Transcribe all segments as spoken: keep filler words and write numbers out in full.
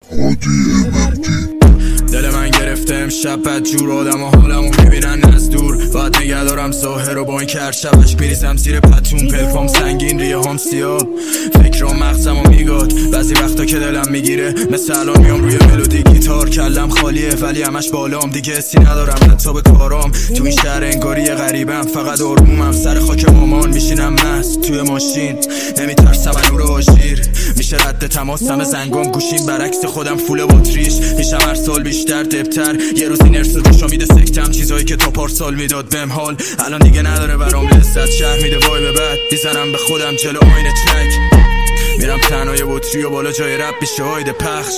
دل من گرفته امشب بد جور، آدم ها حالمو میبینن از دور. باید نگه دارم ظاهر رو با این که هر شبش میریزم زیر پتون. پلکام سنگین ریه هم سیاه، فکرام مغزمو میگاد. بعضی وقتا که دلم میگیره مثل الان میام روی ملودی گیتار. کلم خالیه ولی همش بالام، دیگه حسی ندارم حتی به کارام. تو این شهر انگاری غریبم، فقط آرومم سر خاک مامان. میشینم مست توی ماشین، نمیترسم از نور آژیر. میشه رد تماسم زنگام، گوشیم برعکس خودم فول باتریش. میشم هر سال بیشتر دبتر، یه روز این ارث روشو میده سکتم. چیزایی که تا پارسال میداد بهم حال الان دیگه نداره برام لذت. شهر میده وای به بعد، میزنم به خودم جلو آینه چک. میرم تنهای بطری و بالا جای رب میشه هایده پخش.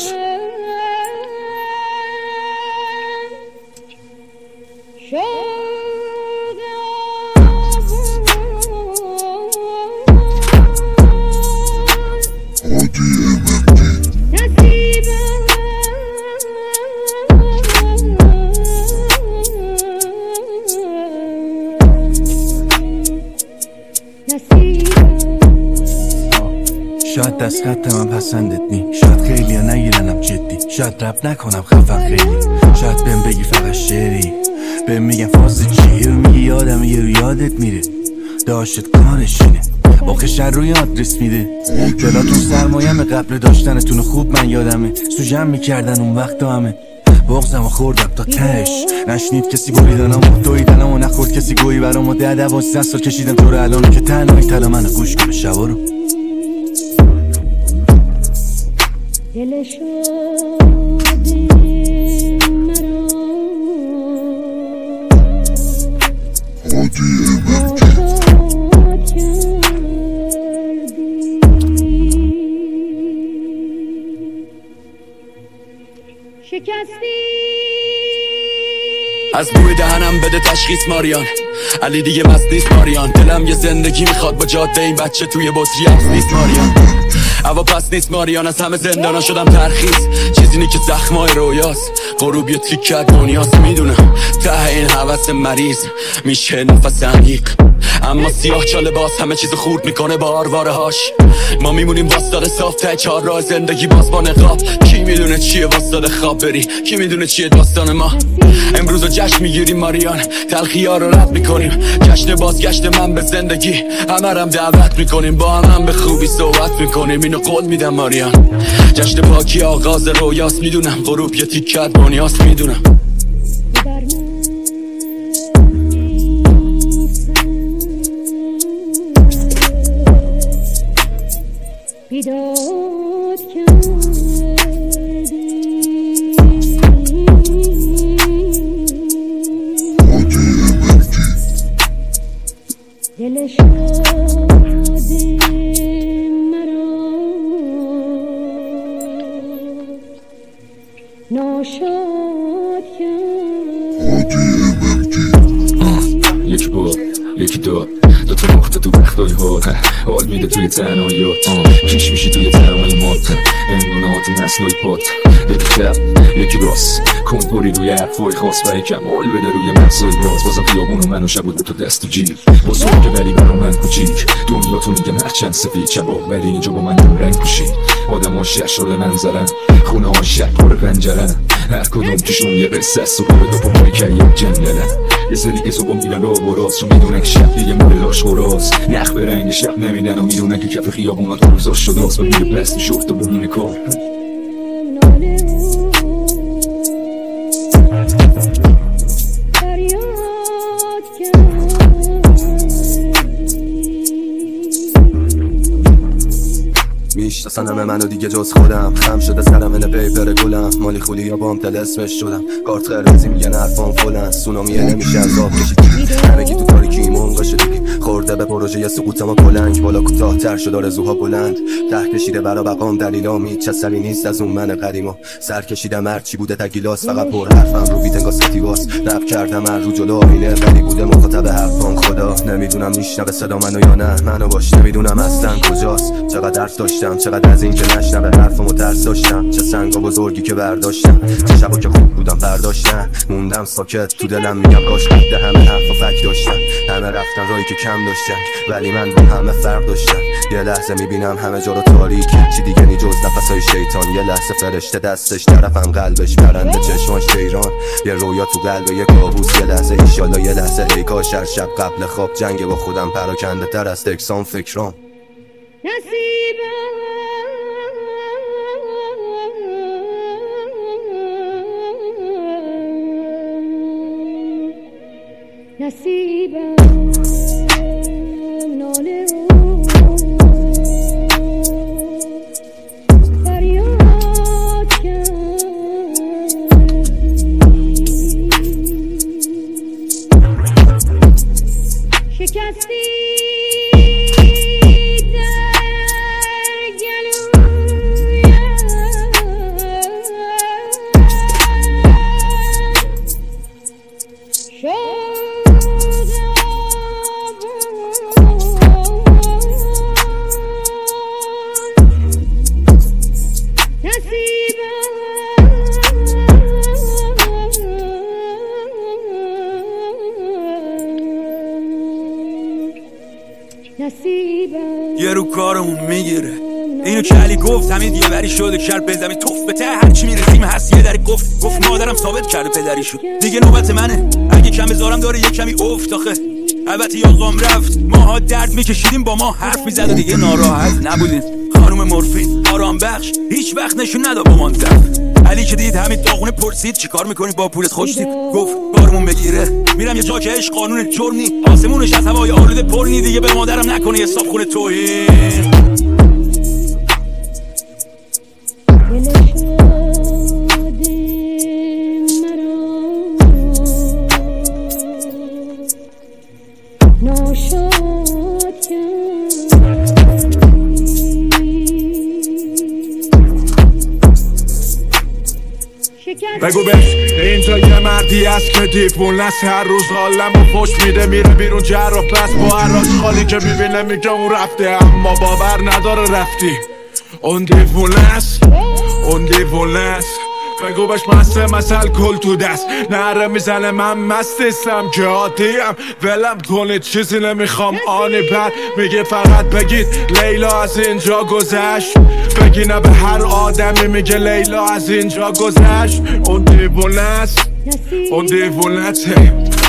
شاید دست خط من پسندت نی، شاید خیلی ها نگیرنم جدی، شاید رپ نکنم خفن خیلی، شاید بهم بگی فقط شعری، بهم میگن فاز چی، رو میگی یادم یه رو یادت میره، داشت کارشینه آخه روی آدرس میده. جلاتون سرمایم قبل داشتنتون خوب من یادمه، سوژم میکردن اون وقت همه بغزم و خوردم تا تش. نشنید کسی بریدنم و دویدنم و نخورد کسی گویی برام و ده دوازده سال کشیدم تو رو الان که تنهایی تلا منو گوش کنه شبا رو. دل شادی مرا شکستی. از بوی دهنم بده تشخیص ماریان، علی دیگه مست نیست ماریان. دلم یه زندگی میخواد با جاده این بچه توی بطری هست نیست ماریان. هوا پس نیست ماریان، از همه زندانا شدم ترخیص. چیزی نی که زخمای رویاست، غروب یه تیک کرد دنیاست. میدونم ته این حوث مریض میشه نفس عمیق، اما سیاه چاله باز همه چیز خورد میکنه با آرواره هاش. ما میمونیم واسطاده صاف ته چهار راه زندگی باز با نقاب. کی میدونه چیه واسطاده خواب بری، کی میدونه چیه داستان ما. امروز رو جشن میگیریم ماریان، تلخی ها رو رد میکنیم. جشن بازگشت من به زندگی، همه رم دعوت میکنیم. با هم هم به خوبی صحبت میکنیم، اینو قول میدم ماریان. جشن پاکی آغاز رویاست، میدونم غروب یه تیکت دنیاست. میدونم بیداد کردی دل شادی مرا ناشاد کردی. یک بار یکی دو دو تا نقطه تو بختای هات، حال میده توی تنهاییات. کش میشی توی تمایمات، امونات نسلای پات. یکی چپ یکی راست، کنپوری روی حرفای خاص و یکم حال بده روی مغزای راز. بازم خیابون و من و شب بود تو دست و جیب، با سوال که ولی برا من کوچیک. دنیا تو میگم هرچند سفید چباب، ولی اینجا با من دم رنگ پوشید. آدم ها شهر شده منظرن، خونه ها شهر پر پنجرن. هر کدوم توشون یه قصه است و پر دو پای که یک جنگلن. یه سری که صبح میرن راه و راست، چون میدونن که شب دیگه مورد لاش خوراست. نخ به رنگ شب نمیدن و میدونن که کف خیابونا تو روزا شده است. و میره پس شفت و بمونه کار. میشناسن همه منو دیگه جز خودم، خم شده سرم این پیپر گلم. مالی خولی یا بام تل اسمش شدم، کارت قرمزی میگن حرفام فلن. سونامیه نمیشه از آب کشید، همه کی تو تاریکی منقا شدی. خورده به پروژه سقوط ما کلنگ، بالا کوتاه تر شد آرزوها بلند. ته کشیده برا بقام دلیلام، هیچ اثری نیست از اون من قدیما. سر کشیدم هرچی بوده تگیلاس، فقط پر حرفم رو بیت انگار ستیواس. رپ کردم هر رو جلو آینه، ولی بوده مخاطب حرفام خدا. نمیدونم میشنوه صدا منو یا نه، منو باش نمیدونم اصلا کجاست. چقدر حرف داشتم، چقدر از این که نشنوه حرفمو ترس داشتم. چه سنگا بزرگی که برداشتم، چه شبا که خوب بودم برداشتم. موندم ساکت تو دلم میگم کاش قد همه حرف و فک داشتم. همه رفتن راهی که کم داشتن، ولی من با همه فرق داشتم. یه لحظه میبینم همه جا رو تاریک، چی دیگه نی جز نفسای شیطان. یه لحظه فرشته دستش طرفم، قلبش پرنده چشماش تیران. یه رویا تو قلب یه کابوس، یه لحظه ایشالا یه لحظه ای کاش هر شب قبل خواب جنگ با خودم پراکنده تر از تکسان فکرام. نصیبم نصیبم ناله فریاد کردی، شکستی یه رو کارمون میگیره اینو که علی گفت، همین یه بری شده کرد به زمین توف به ته هرچی میرسیم هست. یه دری گفت گفت مادرم ثابت کرده پدری شد، دیگه نوبت منه اگه کم بذارم داره یه کمی افت. آخه البته یاقام رفت، ماها درد میکشیدیم با ما حرف میزد و دیگه ناراحت نبودیم. خانوم مورفین آرام بخش هیچ وقت نشون نداد با من زفت. علی که دید همین داغونه پرسید چیکار میکنی با پولت خوشتیپ، گفت کارمون بگیره میرم یه جا که عشق قانون جرم نی، آسمونش از هوای آلوده پر نی، دیگه به مادرم نکنه حساب خونه توهین. بگو بهش اینجا یه مردی است که دیوونه است، هر روز حالم و پشت میده میره بیرون جراح بس با عراش خالی که میبینه میگه اون رفته، اما باور نداره رفتی. اون دیوونه است، اون دیوونه است. بگو بهش مسته مسل کل تو دست نره میزنه، من مستستم که عادیم ولم کنید چیزی نمیخوام آنی بر میگه فقط بگید لیلا از اینجا گذشت، بگی نه به هر آدمی میگه لیلا از اینجا گذشت. اون دیوونه است، اون دیوونه ته